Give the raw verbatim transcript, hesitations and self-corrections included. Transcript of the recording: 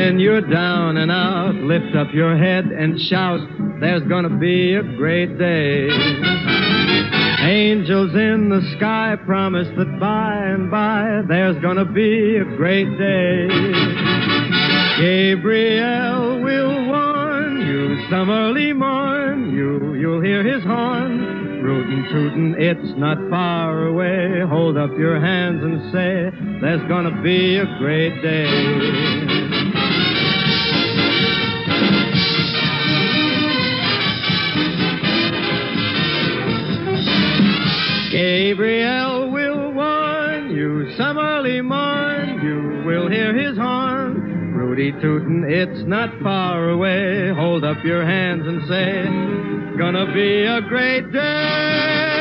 when you're down and out, lift up your head and shout, there's gonna be a great day. Angels in the sky promise that by and by, there's gonna be a great day. Gabriel will warn you some early morn, you, you'll hear his horn, rootin' tootin', it's not far away. Hold up your hands and say, there's gonna be a great day. Gabriel will warn you some early morn, you will hear his horn, rooty tootin', it's not far away. Hold up your hands and say, gonna be a great day.